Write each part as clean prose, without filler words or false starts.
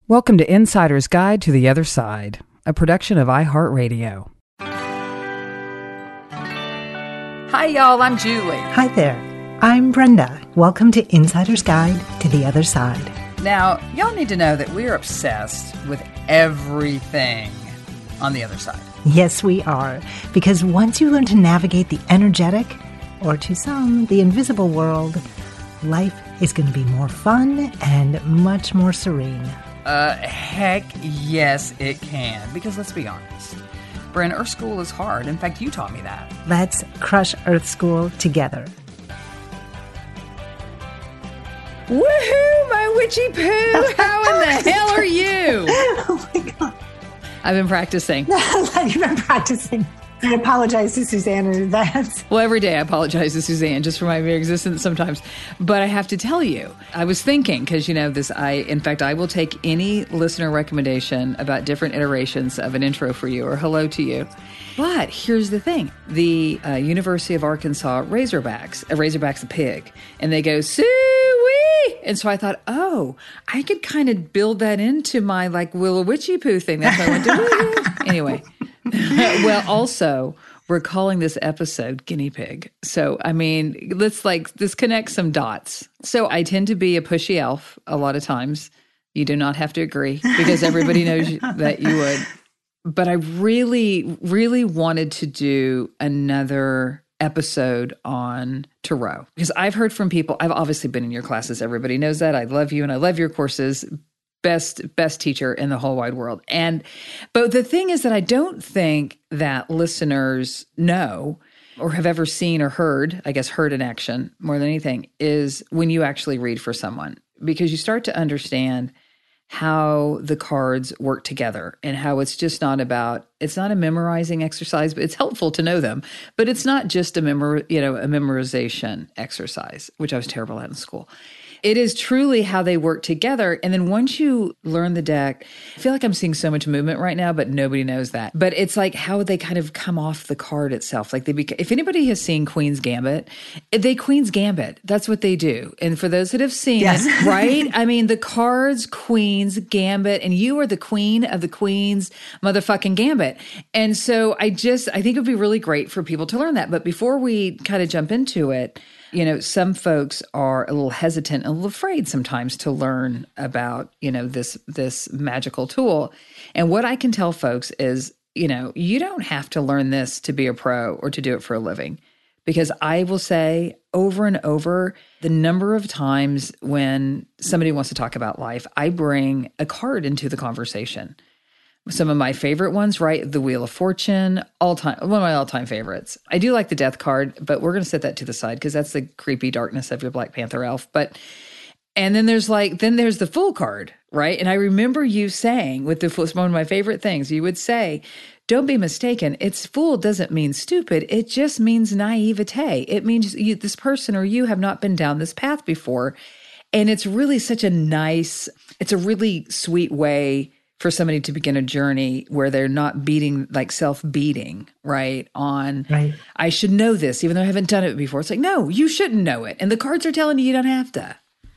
Welcome to Insider's Guide to the Other Side, a production of iHeartRadio. Hi, y'all. I'm Julie. Hi there. I'm Brenda. Welcome to Insider's Guide to the Other Side. Now, y'all need to know that we're obsessed with everything on the other side. Yes, we are. Because once you learn to navigate the energetic, or to some, the invisible world, life is going to be more fun and much more serene. Heck yes, it can. Because let's be honest, Bryn, Earth School is hard. In fact, you taught me that. Let's crush Earth School together. Woohoo, my witchy poo! How in the hell are you? Oh my God. I've been practicing. You've been practicing. I apologize to Suzanne in advance. Well, every day I apologize to Suzanne just for my mere existence sometimes. But I have to tell you, I was thinking, because I will take any listener recommendation about different iterations of an intro for you or hello to you. But here's the thing. The University of Arkansas Razorback's a pig, and they go, Sue-wee! And so I thought, I could kind of build that into my Willow-Witchy Poo thing. That's why I went to Anyway. Well, also, we're calling this episode Guinea Pig. So, let's connect some dots. So I tend to be a pushy elf a lot of times. You do not have to agree because everybody knows that you would. But I really, really wanted to do another episode on tarot because I've heard from people. I've obviously been in your classes. Everybody knows that. I love you and I love your courses. Best teacher in the whole wide world. But the thing is that I don't think that listeners know or have ever seen or heard, I guess heard in action more than anything, is when you actually read for someone, because you start to understand how the cards work together and how it's not a memorizing exercise, but it's helpful to know them. But it's not just a memorization exercise, which I was terrible at in school. It is truly how they work together. And then once you learn the deck, I feel like I'm seeing so much movement right now, but nobody knows that. But it's like how they kind of come off the card itself. If anybody has seen Queen's Gambit, Queen's Gambit. That's what they do. And for those that have seen it, right? The cards, Queen's Gambit, and you are the queen of the Queen's motherfucking Gambit. And so I think it would be really great for people to learn that. But before we kind of jump into it, some folks are a little hesitant, a little afraid sometimes to learn about, this magical tool. And what I can tell folks is, you don't have to learn this to be a pro or to do it for a living. Because I will say over and over, the number of times when somebody wants to talk about life, I bring a card into the conversation. Some of my favorite ones, right? The Wheel of Fortune, one of my all-time favorites. I do like the Death card, but we're going to set that to the side because that's the creepy darkness of your Black Panther elf. And then there's the Fool card, right? And I remember you saying with the Fool, it's one of my favorite things. You would say, don't be mistaken. Fool doesn't mean stupid. It just means naivete. It means this person or you have not been down this path before. And it's really it's a really sweet way for somebody to begin a journey where they're not self-beating, right? Right. I should know this, even though I haven't done it before. It's like, no, you shouldn't know it. And the cards are telling you don't have to.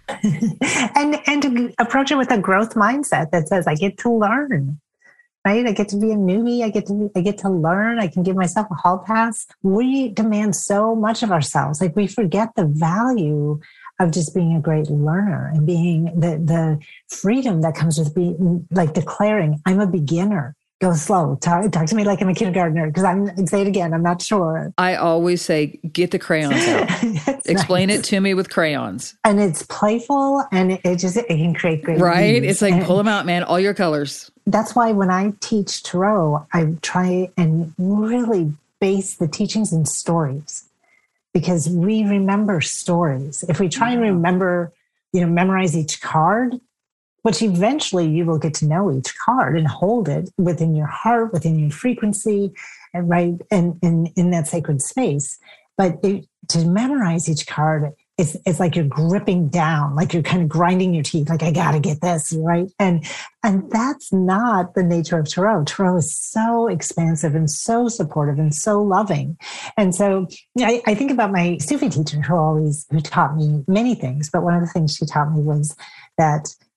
and to approach it with a growth mindset that says, I get to learn, right? I get to be a newbie. I get to learn. I can give myself a hall pass. We demand so much of ourselves. We forget the value of just being a great learner and being the freedom that comes with being declaring, I'm a beginner. Go slow. Talk to me like I'm a kindergartner because say it again. I'm not sure. I always say, get the crayons out. Explain it to me with crayons. And it's playful and it can create great right. views. It's pull them out, man. All your colors. That's why when I teach tarot, I try and really base the teachings in stories. Because we remember stories. If we try and remember, memorize each card, which eventually you will get to know each card and hold it within your heart, within your frequency, and right, and in that sacred space. But to memorize each card, it's like you're gripping down, like you're kind of grinding your teeth, like I got to get this, right? And that's not the nature of tarot. Tarot is so expansive and so supportive and so loving. And so I think about my Sufi teacher who taught me many things, but one of the things she taught me was that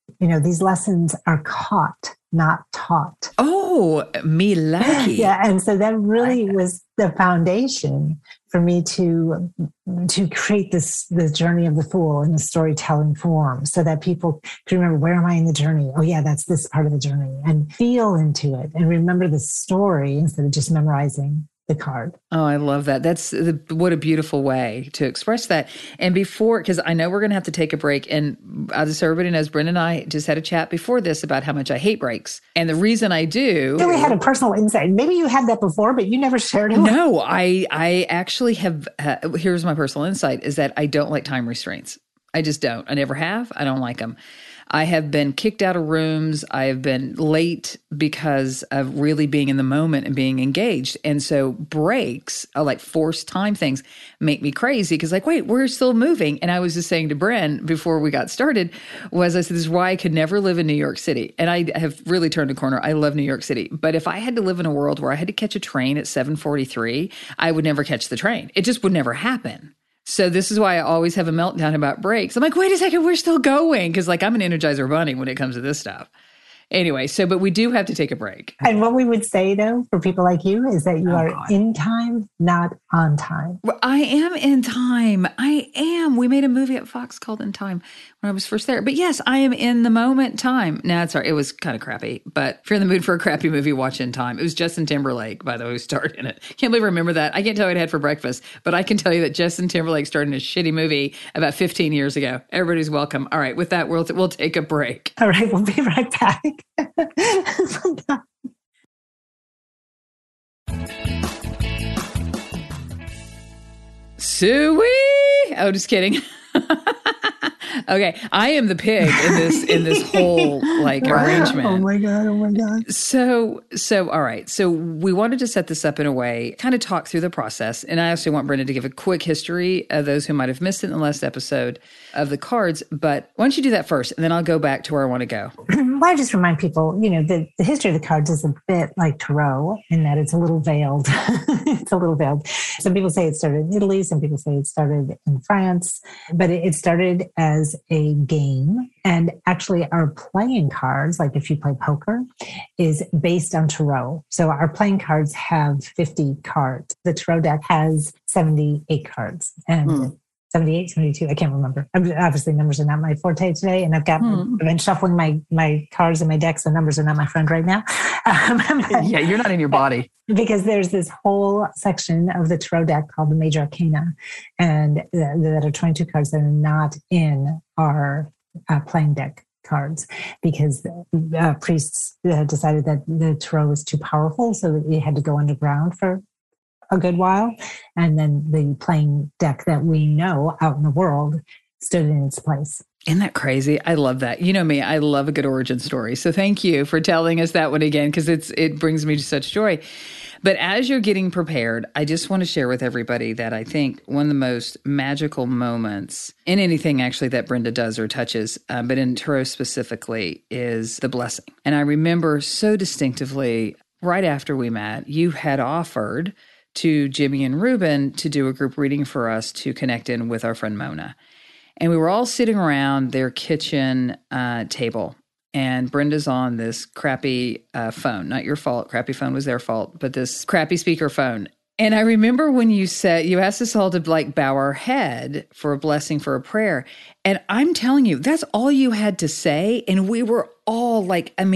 These lessons are caught, not taught. Oh, me lucky. Yeah. And so that really was the foundation for me to create the journey of the fool in the storytelling form, so that people can remember, where am I in the journey? Oh yeah, that's this part of the journey, and feel into it and remember the story instead of just memorizing the card. Oh, I love that. What a beautiful way to express that. And because I know we're going to have to take a break, and just so everybody knows, Brenda and I just had a chat before this about how much I hate breaks. And the reason I do... So we had a personal insight. Maybe you had that before, but you never shared it. No, I actually have... here's my personal insight, is that I don't like time restraints. I just don't. I never have. I don't like them. I have been kicked out of rooms. I have been late because of really being in the moment and being engaged. And so breaks, like forced time things, make me crazy because wait, we're still moving. And I was just saying to Bren before we got started, I said, this is why I could never live in New York City. And I have really turned a corner. I love New York City. But if I had to live in a world where I had to catch a train at 7:43, I would never catch the train. It just would never happen. So this is why I always have a meltdown about breaks. I'm like, wait a second, we're still going. Because I'm an Energizer bunny when it comes to this stuff. Anyway, but we do have to take a break. And what we would say, though, for people like you, is that you are in time, not on time. Well, I am in time. I am. We made a movie at Fox called In Time when I was first there. But yes, I am in the moment time. No, it's all right. It was kind of crappy. But if you're in the mood for a crappy movie, watch In Time. It was Justin Timberlake, by the way, who starred in it. Can't believe I remember that. I can't tell you what I had for breakfast, but I can tell you that Justin Timberlake starred in a shitty movie about 15 years ago. Everybody's welcome. All right. With that, we'll take a break. All right. We'll be right back. Suey! Oh, just kidding. Okay, I am the pig in this whole arrangement. Oh my god. So all right. So we wanted to set this up in a way, kind of talk through the process, and I also want Brenda to give a quick history of those who might have missed it in the last episode of the cards. But why don't you do that first, and then I'll go back to where I want to go. Well, I just remind people, the history of the cards is a bit like tarot in that it's a little veiled. It's a little veiled. Some people say it started in Italy. Some people say it started in France, but it started as a game. And actually our playing cards, like if you play poker, is based on tarot. So our playing cards have 50 cards. The tarot deck has 78 cards. And 78, 72, I can't remember. Obviously, numbers are not my forte today. And I've been shuffling my cards and my decks. The numbers are not my friend right now. Yeah, you're not in your body. Because there's this whole section of the tarot deck called the Major Arcana. And that are 22 cards that are not in our playing deck cards, because priests decided that the tarot was too powerful. So it had to go underground for a good while. And then the playing deck that we know out in the world stood in its place. Isn't that crazy? I love that. You know me, I love a good origin story. So thank you for telling us that one again, because it brings me to such joy. But as you're getting prepared, I just want to share with everybody that I think one of the most magical moments in anything actually that Brenda does or touches, but in tarot specifically, is the blessing. And I remember so distinctively, right after we met, you had offered to Jimmy and Ruben to do a group reading for us to connect in with our friend Mona. And we were all sitting around their kitchen table. And Brenda's on this crappy phone. Not your fault. Crappy phone was their fault. But this crappy speaker phone. And I remember when you asked us all to bow our head for a blessing, for a prayer. And I'm telling you, that's all you had to say. And we were all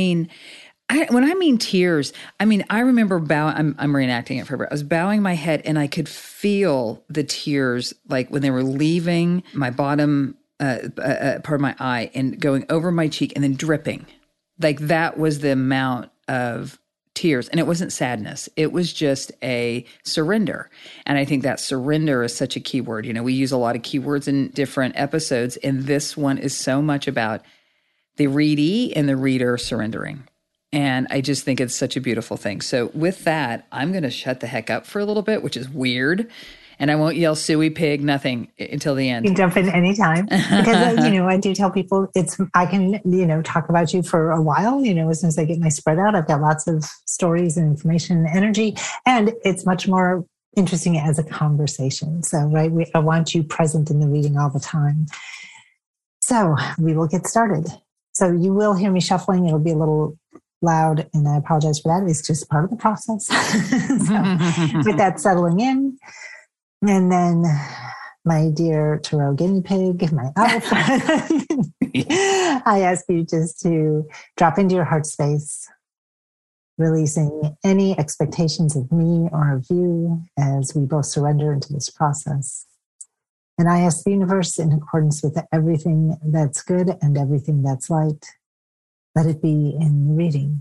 when I mean tears, I remember bowing, I'm reenacting it for everybody. I was bowing my head and I could feel the tears, when they were leaving my bottom part of my eye and going over my cheek and then dripping. That was the amount of tears. And it wasn't sadness. It was just a surrender. And I think that surrender is such a key word. We use a lot of keywords in different episodes. And this one is so much about the readee and the reader surrendering. And I just think it's such a beautiful thing. So with that, I'm going to shut the heck up for a little bit, which is weird. And I won't yell suey pig, nothing until the end. You can jump in anytime. Because, I do tell people I can, talk about you for a while, as soon as I get my spread out, I've got lots of stories and information and energy. And it's much more interesting as a conversation. So, right, I want you present in the reading all the time. So we will get started. So you will hear me shuffling. It'll be a little loud, and I apologize for that. It's just part of the process. So with that settling in, and then my dear Tarot guinea pig, my owl friend, I ask you just to drop into your heart space, releasing any expectations of me or of you as we both surrender into this process. And I ask the universe, in accordance with everything that's good and everything that's light, let it be in the reading.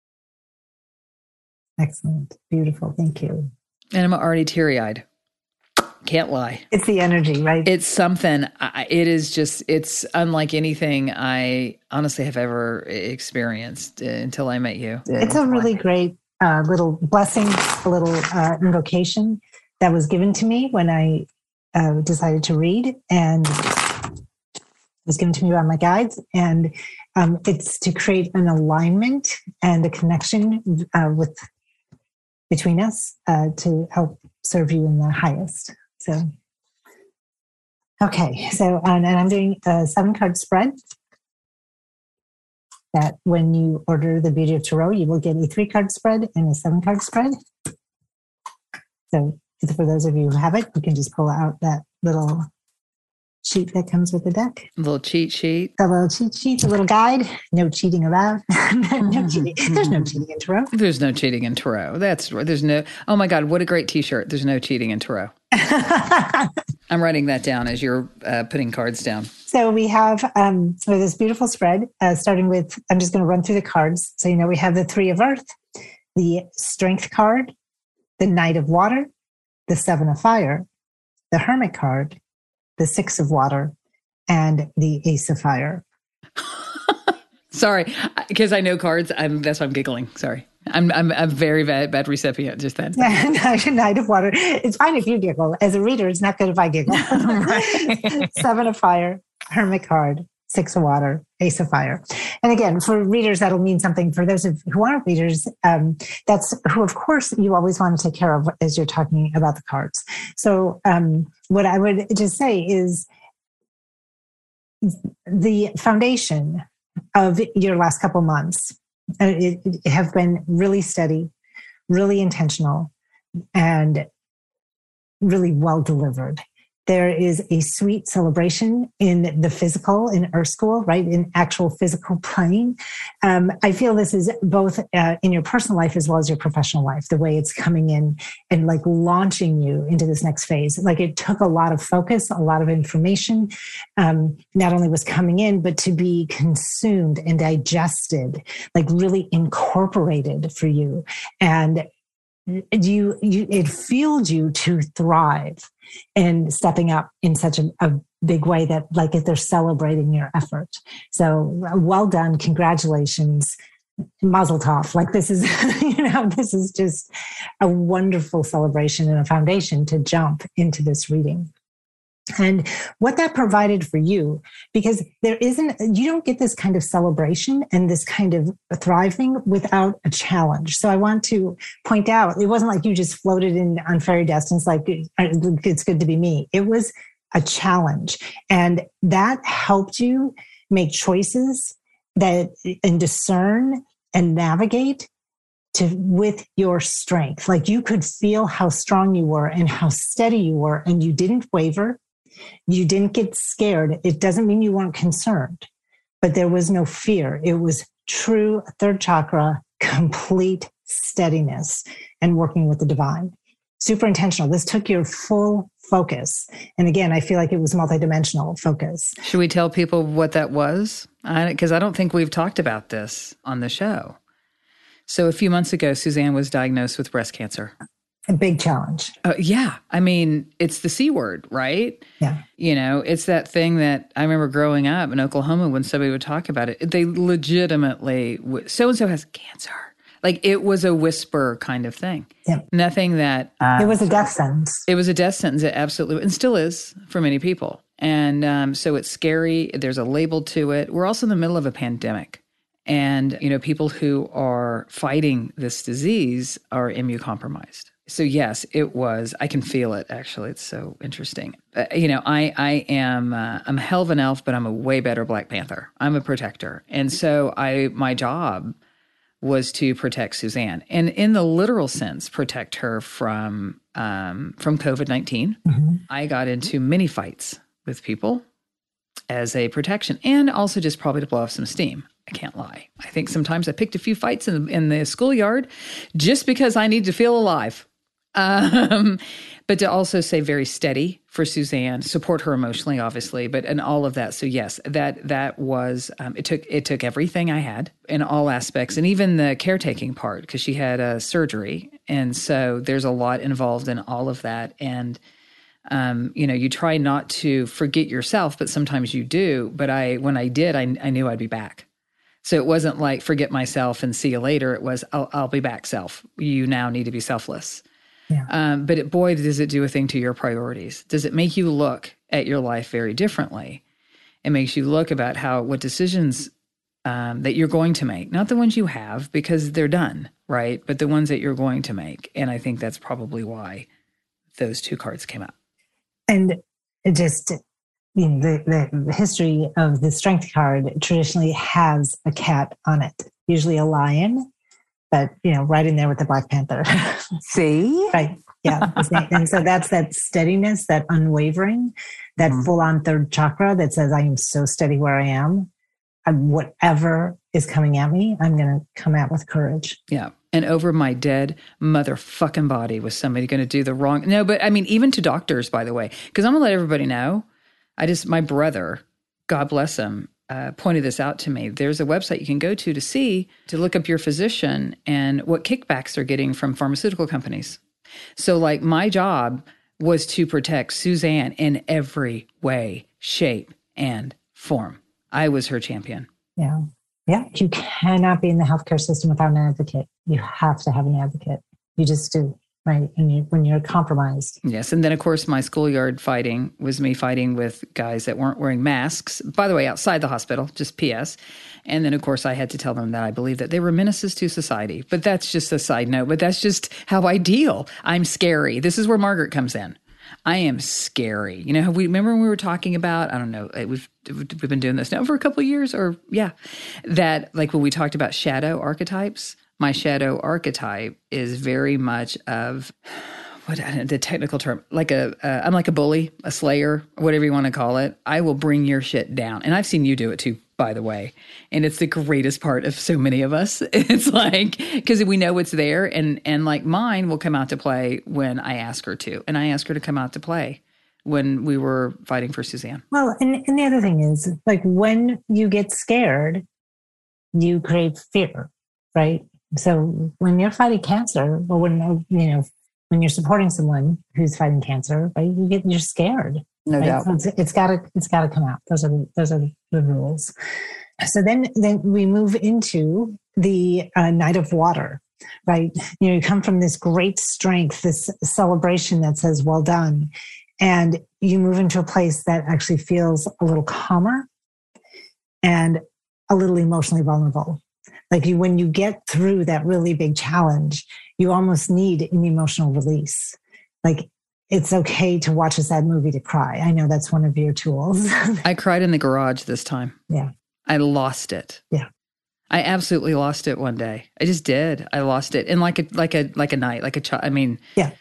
Excellent. Beautiful. Thank you. And I'm already teary-eyed. Can't lie. It's the energy, right? It's something. It's unlike anything I honestly have ever experienced until I met you. It's a really great little blessing, a little invocation that was given to me when I decided to read, and it was given to me by my guides. And it's to create an alignment and a connection between us to help serve you in the highest. So, okay. So, and I'm doing a 7-card spread that when you order the Beauty of Tarot, you will get a 3-card spread and a 7-card spread. So for those of you who have it, you can just pull out that little sheet that comes with the deck. A little cheat sheet. A little cheat sheet, a little guide. No cheating allowed. No cheating. There's no cheating in Tarot. There's no cheating in Tarot. There's no, oh my God, what a great t-shirt. There's no cheating in Tarot. I'm writing that down as you're putting cards down. So we have this beautiful spread, starting with, I'm just going to run through the cards. So, we have the 3 of Earth, the Strength card, the Knight of Water, the 7 of Fire, the Hermit card, the 6 of Water, and the Ace of Fire. Sorry, because I know cards. That's why I'm giggling. Sorry. I'm a very bad recipient just then. Knight of Water. It's fine if you giggle. As a reader, it's not good if I giggle. 7 of Fire, Hermit card, 6 of Water, Ace of Fire. And again, for readers, that'll mean something. For those who aren't readers, that's who, of course, you always want to take care of as you're talking about the cards. So what I would just say is the foundation of your last couple months have been really steady, really intentional, and really well delivered. There is a sweet celebration in the physical, in Earth School, right? In actual physical plane. I feel this is both in your personal life as well as your professional life, the way it's coming in and like launching you into this next phase. Like it took a lot of focus, a lot of information, not only was coming in, but to be consumed and digested, like really incorporated for you. And it fueled you to thrive and stepping up in such a big way that like if they're celebrating your effort. So well done. Congratulations. Mazel tov. Like this is, this is just a wonderful celebration and a foundation to jump into this reading. And what that provided for you, because you don't get this kind of celebration and this kind of thriving without a challenge. So I want to point out, it wasn't like you just floated in on fairy dust and it's like, it's good to be me. It was a challenge. And that helped you make choices and discern and navigate with your strength. Like you could feel how strong you were and how steady you were, and you didn't waver. You didn't get scared. It doesn't mean you weren't concerned, but there was no fear. It was true 3rd chakra, complete steadiness and working with the divine. Super intentional. This took your full focus. And again, I feel like it was multidimensional focus. Should we tell people what that was? Because I don't think we've talked about this on the show. So a few months ago, Suzanne was diagnosed with breast cancer. A big challenge. Yeah. I mean, it's the C word, right? Yeah. It's that thing that I remember growing up in Oklahoma when somebody would talk about it. They legitimately, so-and-so has cancer. Like it was a whisper kind of thing. Yep. Nothing that... it was a death sentence. It was a death sentence, it absolutely, and still is for many people. And so it's scary. There's a label to it. We're also in the middle of a pandemic. And, people who are fighting this disease are immunocompromised. So yes, it was. I can feel it. Actually, it's so interesting. I am. I'm a hell of an elf, but I'm a way better Black Panther. I'm a protector, and so my job was to protect Suzanne, and in the literal sense, protect her from COVID-19. Mm-hmm. I got into many fights with people as a protection, and also just probably to blow off some steam. I can't lie. I think sometimes I picked a few fights in the schoolyard just because I need to feel alive. But to also say very steady for Suzanne, support her emotionally, obviously, and all of that. So yes, that was, it took everything I had in all aspects, and even the caretaking part, because she had a surgery. And so there's a lot involved in all of that. And, you try not to forget yourself, but sometimes you do. But when I did, I knew I'd be back. So it wasn't like forget myself and see you later. It was, I'll be back, self. You now need to be selfless. Yeah. But boy, does it do a thing to your priorities. Does it make you look at your life very differently? It makes you look about what decisions that you're going to make, not the ones you have because they're done, right? But the ones that you're going to make. And I think that's probably why those two cards came up. And it just, the history of the strength card traditionally has a cat on it, usually a lion. But, right in there with the Black Panther. See? Right. Yeah. And so that's that steadiness, that unwavering, that full-on third chakra that says, I am so steady where I am. Whatever is coming at me, I'm going to come out with courage. Yeah. And over my dead motherfucking body was somebody going to do the wrong. No, but I mean, even to doctors, by the way, because I'm going to let everybody know. My brother, God bless him, pointed this out to me. There's a website you can go to look up your physician and what kickbacks they're getting from pharmaceutical companies. So like my job was to protect Suzanne in every way, shape, and form. I was her champion. Yeah. Yeah. You cannot be in the healthcare system without an advocate. You have to have an advocate. You just do. Right. And when you're compromised. Yes. And then, of course, my schoolyard fighting was me fighting with guys that weren't wearing masks, by the way, outside the hospital, just PS. And then, of course, I had to tell them that I believe that they were menaces to society. But that's just a side note. But that's just how I deal. I'm scary. This is where Margaret comes in. I am scary. Remember when we were talking about, I don't know, we've been doing this now for a couple of years that like when we talked about shadow archetypes. My shadow archetype is very much of the technical term, I'm like a bully, a slayer, whatever you want to call it. I will bring your shit down. And I've seen you do it too, by the way. And it's the greatest part of so many of us. It's like, because we know it's there and like mine will come out to play when I ask her to. And I asked her to come out to play when we were fighting for Suzanne. Well, and the other thing is like when you get scared, you create fear, right? So when you're fighting cancer, or when you're supporting someone who's fighting cancer, right, you're scared. No right? doubt. So it's got to come out. Those are the rules. So then we move into the Night of Water, right? You come from this great strength, this celebration that says well done, and you move into a place that actually feels a little calmer and a little emotionally vulnerable. Like when you get through that really big challenge, you almost need an emotional release. Like it's okay to watch a sad movie to cry. I know that's one of your tools. I cried in the garage this time. Yeah. I lost it. Yeah. I absolutely lost it one day. I just did. I lost it. And like a night, like a child. I mean, yeah.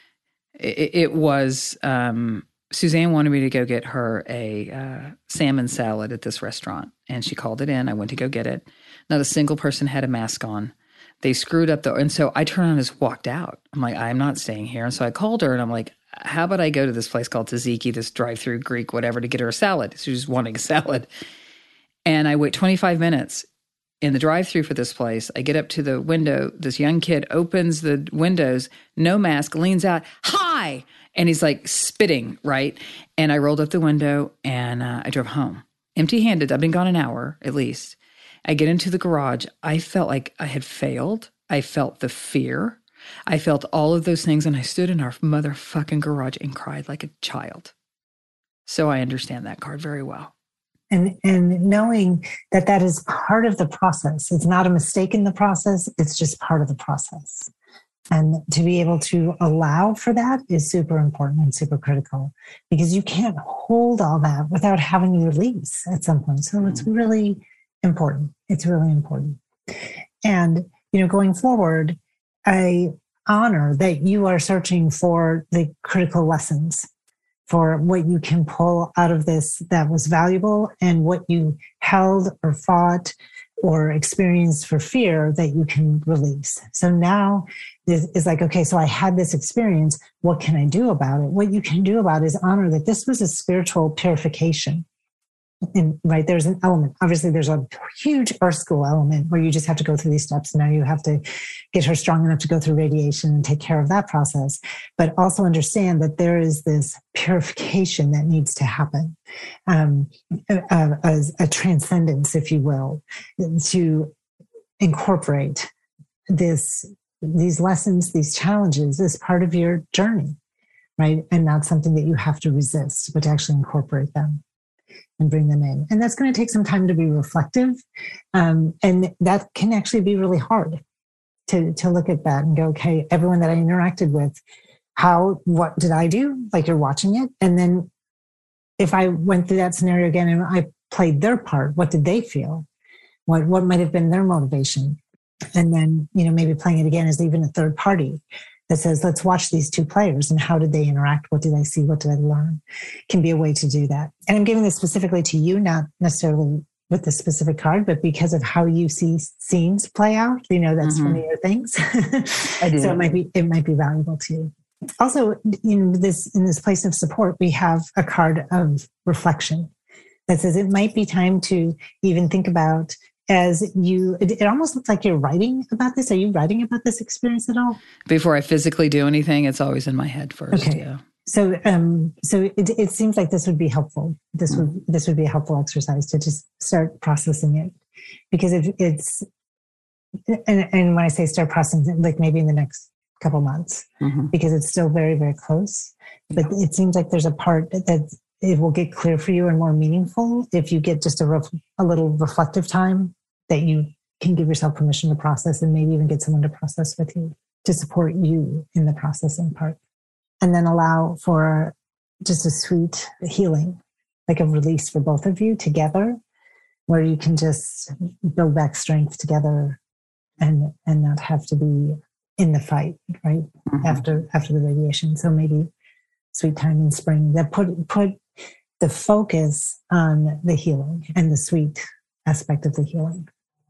It was, Suzanne wanted me to go get her a salmon salad at this restaurant. And she called it in. I went to go get it. Not a single person had a mask on. They screwed up and so I turned around and just walked out. I'm like, I'm not staying here. And so I called her and I'm like, how about I go to this place called Tzatziki, this drive-through Greek, whatever, to get her a salad. She was wanting a salad. And I wait 25 minutes in the drive-through for this place. I get up to the window. This young kid opens the windows, no mask, leans out, hi! And he's like spitting, right? And I rolled up the window and I drove home. Empty-handed. I've been gone an hour at least. I get into the garage. I felt like I had failed. I felt the fear. I felt all of those things. And I stood in our motherfucking garage and cried like a child. So I understand that card very well. And knowing that is part of the process. It's not a mistake in the process. It's just part of the process. And to be able to allow for that is super important and super critical, because you can't hold all that without having to release at some point. So it's really important. It's really important. And, going forward, I honor that you are searching for the critical lessons, for what you can pull out of this that was valuable, and what you held or fought or experienced for fear that you can release. So now it's like, okay, so I had this experience. What can I do about it? What you can do about it is honor that this was a spiritual purification. And right, there's an element. Obviously, there's a huge earth school element where you just have to go through these steps. Now you have to get her strong enough to go through radiation and take care of that process. But also understand that there is this purification that needs to happen, as a transcendence, if you will, to incorporate these lessons, these challenges as part of your journey, right? And not something that you have to resist, but to actually incorporate them and bring them in. And that's going to take some time to be reflective. And that can actually be really hard to look at that and go, okay, everyone that I interacted with, what did I do? Like, you're watching it. And then if I went through that scenario again and I played their part, what did they feel? What might have been their motivation? And then, maybe playing it again as even a third party that says, let's watch these two players and how did they interact? What did I see? What did I learn? Can be a way to do that. And I'm giving this specifically to you, not necessarily with the specific card, but because of how you see scenes play out. That's one of your things. I do. So it might be valuable to you. Also, in this place of support, we have a card of reflection that says it might be time to even think about, it almost looks like you're writing about this. Are you writing about this experience at all? Before I physically do anything, it's always in my head first. Okay. Yeah. So it seems like this would be helpful. This would be a helpful exercise to just start processing it, because if it's, and when I say start processing, like maybe in the next couple months, because it's still very, very close. But it seems like there's a part that it will get clear for you and more meaningful if you get just a little reflective time that you can give yourself permission to process, and maybe even get someone to process with you to support you in the processing part. And then allow for just a sweet healing, like a release for both of you together, where you can just build back strength together and not have to be in the fight, right? After the radiation. So maybe sweet time in spring that put the focus on the healing and the sweet aspect of the healing.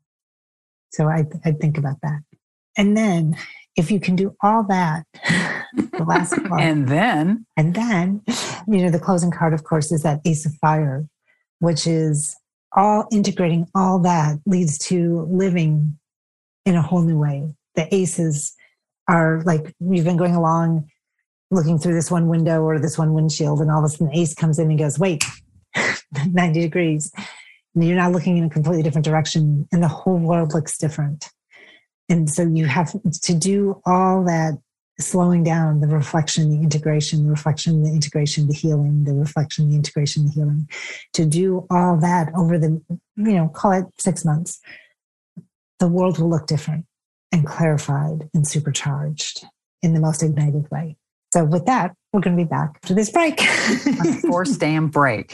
So I think about that. And then if you can do all that, the last part. and then, the closing card, of course, is that Ace of Fire, which is all integrating all that leads to living in a whole new way. The aces are like, you've been going along looking through this one window or this one windshield, and all of a sudden the ace comes in and goes, wait, 90 degrees. And you're now looking in a completely different direction, and the whole world looks different. And so you have to do all that slowing down, the reflection, the integration, the healing, the reflection, the integration, the healing, to do all that over the, call it 6 months. The world will look different and clarified and supercharged in the most ignited way. So with that, we're going to be back after this break. A forced damn break.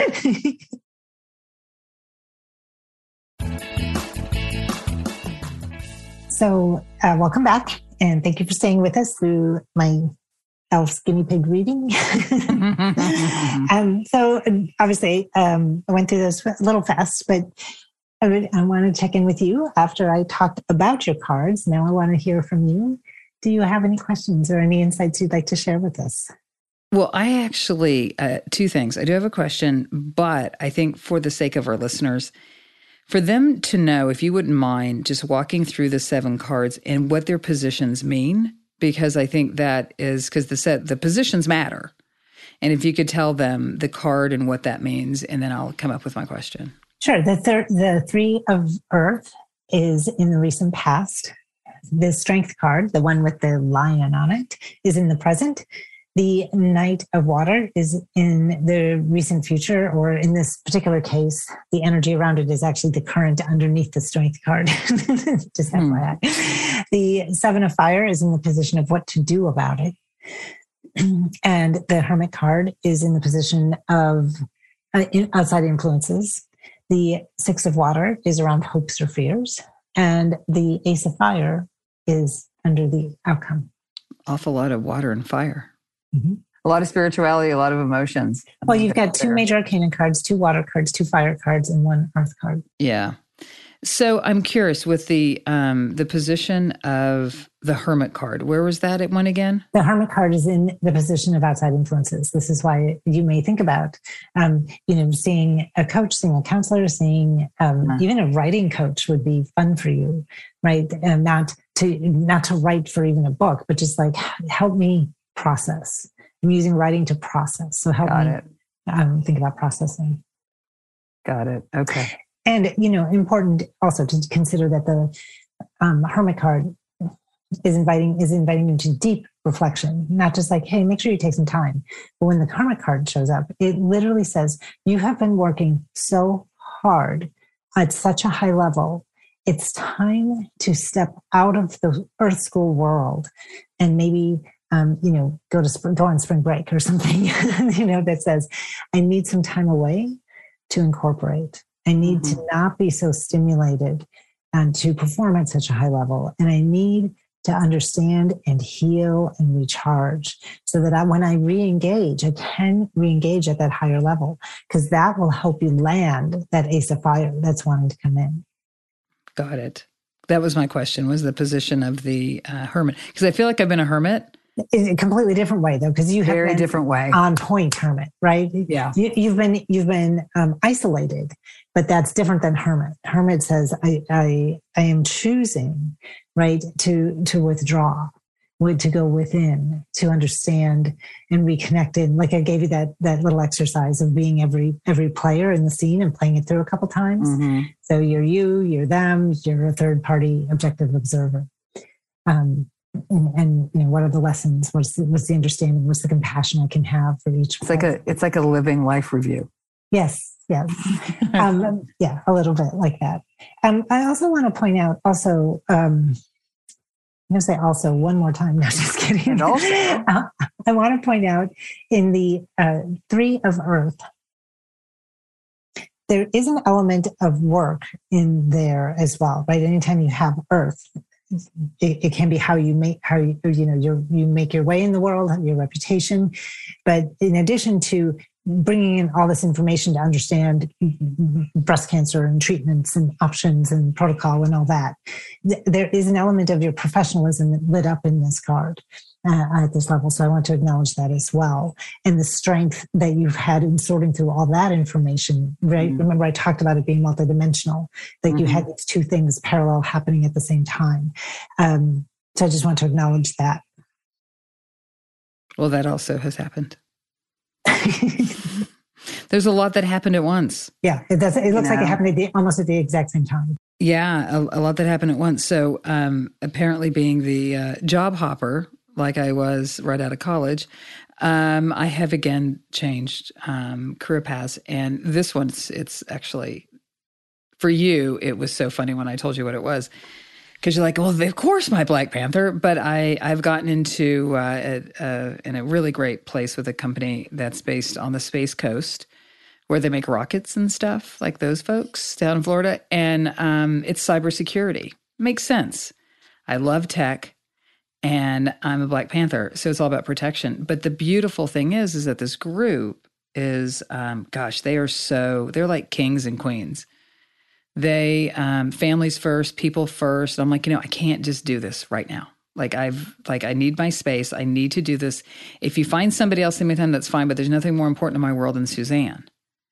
So welcome back. And thank you for staying with us through my elf's guinea pig reading. So obviously, I went through this a little fast, but I want to check in with you after I talked about your cards. Now I want to hear from you. Do you have any questions or any insights you'd like to share with us? Well, I actually, two things. I do have a question, but I think for the sake of our listeners, for them to know, if you wouldn't mind just walking through the 7 cards and what their positions mean, because I think that is, because the positions matter. And if you could tell them the card and what that means, and then I'll come up with my question. Sure. The 3 of Earth is in the recent past. The Strength card, the one with the lion on it, is in the present. The Knight of Water is in the recent future, or in this particular case, the energy around it is actually the current underneath the Strength card. Just FYI. The Seven of Fire is in the position of what to do about it. And the Hermit card is in the position of outside influences. The Six of Water is around hopes or fears. And the Ace of Fire is under the outcome. Awful lot of water and fire. Mm-hmm. A lot of spirituality, a lot of emotions. Well, you've got 2 major arcana cards, 2 water cards, 2 fire cards, and 1 earth card. Yeah. So I'm curious with the position of the Hermit card. Where was that at one again? The Hermit card is in the position of outside influences. This is why you may think about, seeing a coach, seeing a counselor, seeing even a writing coach would be fun for you, right? And not to write for even a book, but just like help me process. I'm using writing to process. So help me think about processing. Got it. Okay. And, important also to consider that the Hermit card is inviting you to deep reflection, not just like, hey, make sure you take some time. But when the Hermit card shows up, it literally says, you have been working so hard at such a high level. It's time to step out of the Earth School world and maybe go on spring break or something, that says, I need some time away to incorporate. I need to not be so stimulated and to perform at such a high level. And I need to understand and heal and recharge so that when I re-engage, I can re-engage at that higher level, because that will help you land that Ace of Fire that's wanting to come in. Got it. That was my question, was the position of the hermit. Because I feel like I've been a hermit. In a completely different way, though, because you have very different way on point hermit, right? Yeah, you've been isolated, but that's different than hermit. Hermit says, I am choosing, right, to withdraw, to go within, to understand and reconnect in. Like I gave you that little exercise of being every player in the scene and playing it through a couple times. Mm-hmm. So you're them, you're a third party objective observer. And what are the lessons? What's the understanding? What's the compassion I can have for each? It's like a living life review. Yes. Yeah, a little bit like that. I also want to point out also, I'm going to say also one more time. No, just kidding. And also, I want to point out in the 3 of Earth, there is an element of work in there as well, right? Anytime you have Earth, it can be how you make your way in the world, your reputation. But in addition to bringing in all this information to understand breast cancer and treatments and options and protocol and all that, there is an element of your professionalism that lit up in this card at this level. So I want to acknowledge that as well. And the strength that you've had in sorting through all that information, right? Mm-hmm. Remember I talked about it being multidimensional, that you had these 2 things parallel happening at the same time. So I just want to acknowledge that. Well, that also has happened. There's a lot that happened at once. Yeah, it does. It looks like it happened almost at the exact same time. Yeah, a lot that happened at once. So apparently being the job hopper, like I was right out of college, I have again changed career paths. And this one, it's actually, for you, it was so funny when I told you what it was. Because you're like, well, of course, my Black Panther. But I've gotten into in a really great place with a company that's based on the Space Coast, where they make rockets and stuff, like those folks down in Florida. And it's cybersecurity. Makes sense. I love tech, and I'm a Black Panther, so it's all about protection. But the beautiful thing is that this group is, they're like kings and queens. They, families first, people first. I'm like, I can't just do this right now. I need my space. I need to do this. If you find somebody else in my time, that's fine, but there's nothing more important in my world than Suzanne.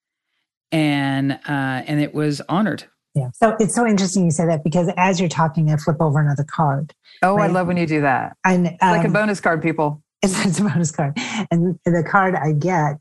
And it was honored. Yeah. So it's so interesting you say that, because as you're talking, I flip over another card. Oh, right? I love when you do that. And it's like a bonus card, people. It's a bonus card. And the card I get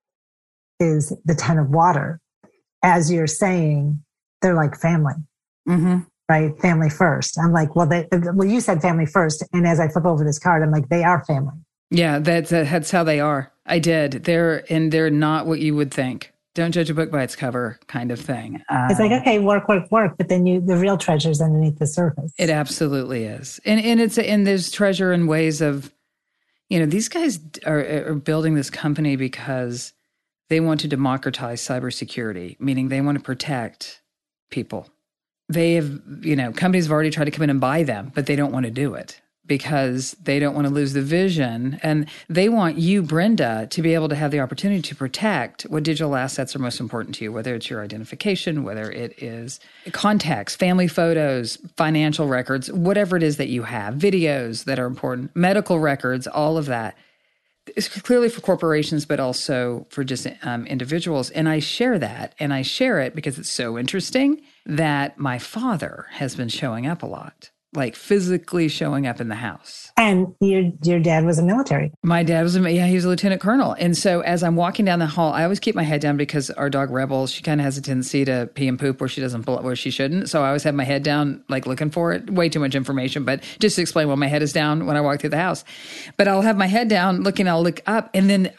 is the 10 of Water. As you're saying, they're like family, right? Family first. I'm like, well, you said family first. And as I flip over this card, I'm like, they are family. Yeah, that's how they are. I did. They're not what you would think. Don't judge a book by its cover kind of thing. It's like, okay, work, but then the real treasure's underneath the surface. It absolutely is. And there's treasure in ways of, these guys are building this company because they want to democratize cybersecurity, meaning they want to protect people. They have, companies have already tried to come in and buy them, but they don't want to do it because they don't want to lose the vision. And they want you, Brenda, to be able to have the opportunity to protect what digital assets are most important to you, whether it's your identification, whether it is contacts, family photos, financial records, whatever it is that you have, videos that are important, medical records, all of that. It's clearly for corporations, but also for just individuals. And I share that, and I share it because it's so interesting that my father has been showing up a lot. Like physically showing up in the house. And your dad was a military. My dad was he was a lieutenant colonel. And so as I'm walking down the hall, I always keep my head down because our dog Rebel, she kind of has a tendency to pee and poop where she shouldn't. So I always have my head down, like looking for it. Way too much information, but just to explain, my head is down when I walk through the house. But I'll have my head down, I'll look up, and then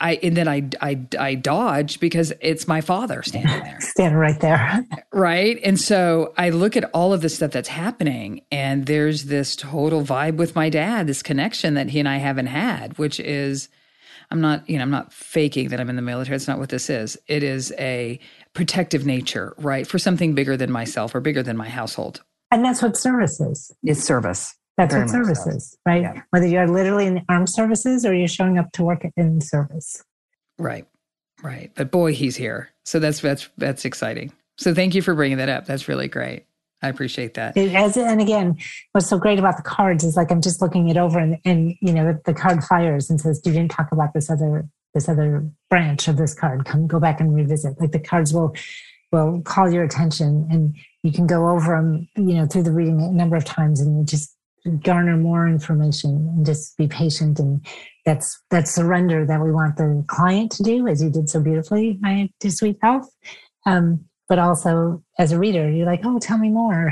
I dodge because it's my father standing there, standing right there, right. And so I look at all of the stuff that's happening, and there's this total vibe with my dad, this connection that he and I haven't had, which is, I'm not faking that I'm in the military. It's not what this is. It is a protective nature, right? For something bigger than myself or bigger than my household. And that's what service is. It's service. That's what service is, right? Yeah. Whether you're literally in the armed services or you're showing up to work in service. Right. But boy, he's here. So that's exciting. So thank you for bringing that up. That's really great. I appreciate that. And again, what's so great about the cards is like I'm just looking it over, and the card fires and says, "You didn't talk about this other branch of this card. Go back and revisit." Like the cards will call your attention, and you can go over them, through the reading a number of times, and you just garner more information and just be patient. And that's surrender that we want the client to do, as you did so beautifully, my dear sweet Health. But also as a reader, you're like, oh, tell me more.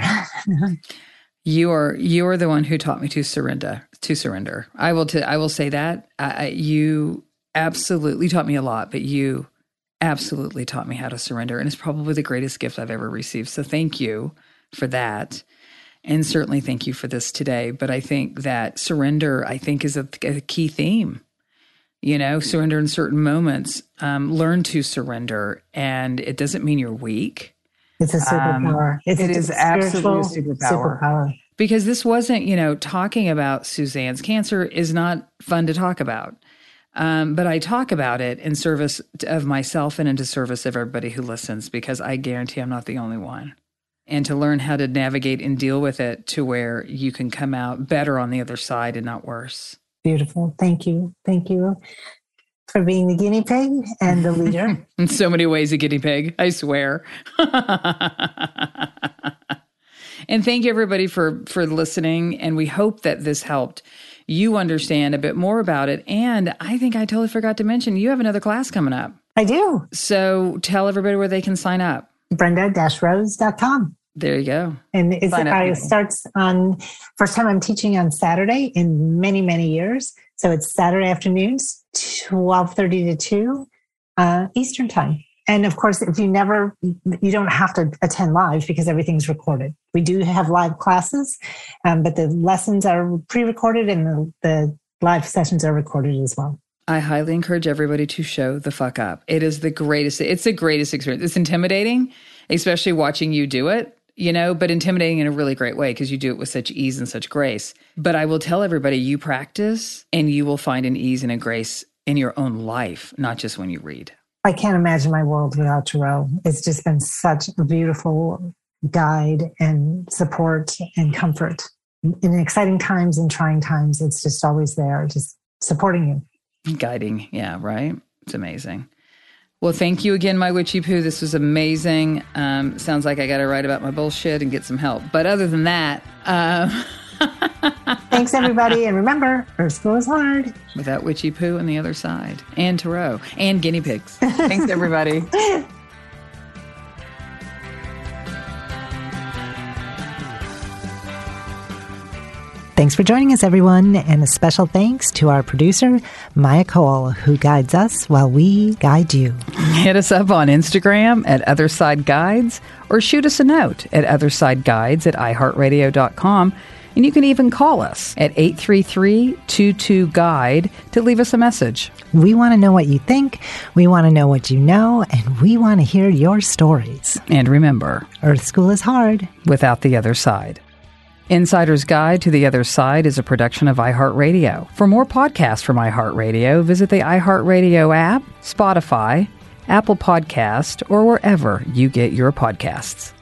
You are the one who taught me to surrender. I will say that. You absolutely taught me a lot, but you absolutely taught me how to surrender. And it's probably the greatest gift I've ever received. So thank you for that. And certainly thank you for this today. But I think that surrender, is a key theme. Surrender in certain moments. Learn to surrender. And it doesn't mean you're weak. It's a superpower. It is absolutely a superpower. Because this wasn't, talking about Suzanne's cancer is not fun to talk about. But I talk about it in service of myself and into service of everybody who listens, because I guarantee I'm not the only one. And to learn how to navigate and deal with it to where you can come out better on the other side and not worse. Beautiful. Thank you. Thank you for being the guinea pig and the leader. In so many ways, a guinea pig, I swear. And thank you, everybody, for listening. And we hope that this helped you understand a bit more about it. And I think I totally forgot to mention, you have another class coming up. I do. So tell everybody where they can sign up. Brenda-Rose.com. There you go. And it starts on, first time I'm teaching on Saturday in many, many years. So it's Saturday afternoons, 12:30 to 2 Eastern time. And of course, you don't have to attend live because everything's recorded. We do have live classes, but the lessons are pre-recorded and the live sessions are recorded as well. I highly encourage everybody to show the fuck up. It's the greatest experience. It's intimidating, especially watching you do it. But intimidating in a really great way because you do it with such ease and such grace. But I will tell everybody, you practice and you will find an ease and a grace in your own life, not just when you read. I can't imagine my world without Tarot. It's just been such a beautiful guide and support and comfort. In exciting times and trying times, it's just always there, just supporting you. Guiding, yeah, right? It's amazing. Well, thank you again, my witchy poo. This was amazing. Sounds like I got to write about my bullshit and get some help. But other than that... Thanks, everybody. And remember, first school is hard. Without witchy poo on the other side. And tarot. And guinea pigs. Thanks, everybody. Thanks for joining us, everyone. And a special thanks to our producer, Maya Cole, who guides us while we guide you. Hit us up on Instagram at Otherside Guides or shoot us a note at othersideguides@iheartradio.com. And you can even call us at 833-22-GUIDE to leave us a message. We want to know what you think, we want to know what you know, and we want to hear your stories. And remember, Earth School is hard without the other side. Insider's Guide to the Other Side is a production of iHeartRadio. For more podcasts from iHeartRadio, visit the iHeartRadio app, Spotify, Apple Podcast, or wherever you get your podcasts.